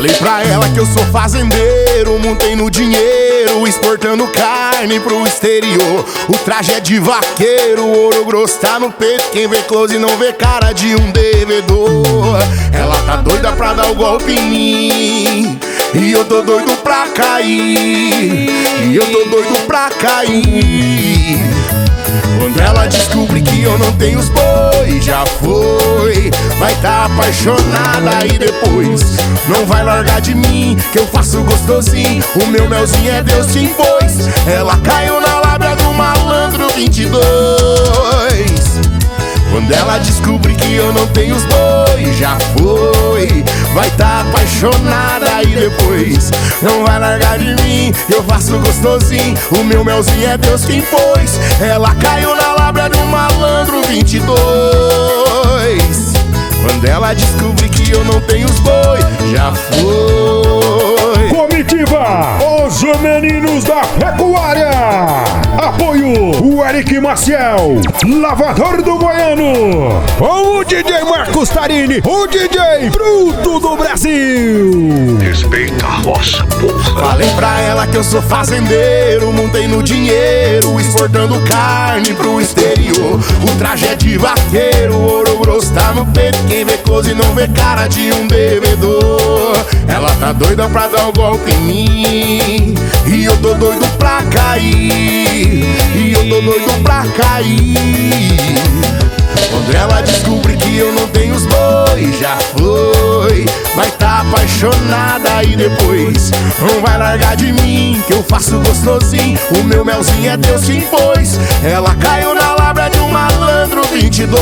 Falei pra ela que eu sou fazendeiro, montei no dinheiro, exportando carne pro exterior. O traje é de vaqueiro, o ouro grosso tá no peito, quem vê close não vê cara de um devedor. Ela tá doida pra dar o golpe em mim, e eu tô doido pra cair, e eu tô doido pra cair. Quando ela descobre que eu não tenho os boi, já foi. Vai tá apaixonada e depois não vai largar de mim, que eu faço gostosinho, o meu melzinho é Deus que impôs. Ela caiu na lábia do malandro 22. Quando ela descobre que eu não tenho os boi, já foi. Vai tá apaixonada e depois não vai largar de mim, eu faço gostosinho, o meu melzinho é Deus quem pôs. Ela caiu na lábia do malandro 22. Quando ela descobre que eu não tenho os boi, já foi. Comitiva, os meninos da pecuária. Apoio, o Eric Maciel, lavador do Goiano. O DJ Marcos Tarini, o DJ bruto do Brasil. Respeita a roça, porra. Falei pra ela que eu sou fazendeiro, montei no dinheiro, exportando carne pro exterior. O traje é de vaqueiro, o ouro grosso tá no peito, quem vê close não vê cara de um devedor. Ela tá doida pra dar um golpe em mim, e eu tô doido pra cair, e eu tô doido pra cair. Quando ela descobre que eu não tenho os boi, já foi. Vai tá apaixonada e depois não vai largar de mim, que eu faço gostosinho, o meu melzinho é Deus que impôs. Ela caiu na lábia de um malandro 22.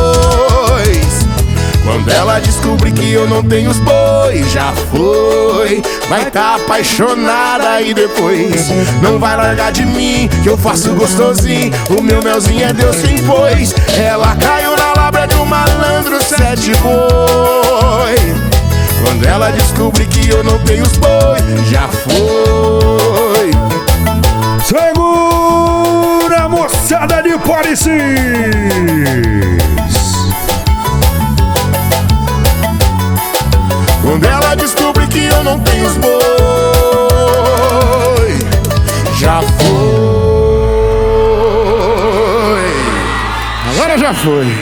Quando ela descobre que eu não tenho os boi, já foi. Vai tá apaixonada e depois não vai largar de mim, que eu faço gostosinho, o meu melzinho é Deus quem pôs. Ela caiu na lábia de um malandro 7 boi. Quando ela descobre que eu não tenho os boi, já foi. Segura, moçada de Parecis. Quando ela descobre que eu não tenho os boi, já foi. Agora já foi.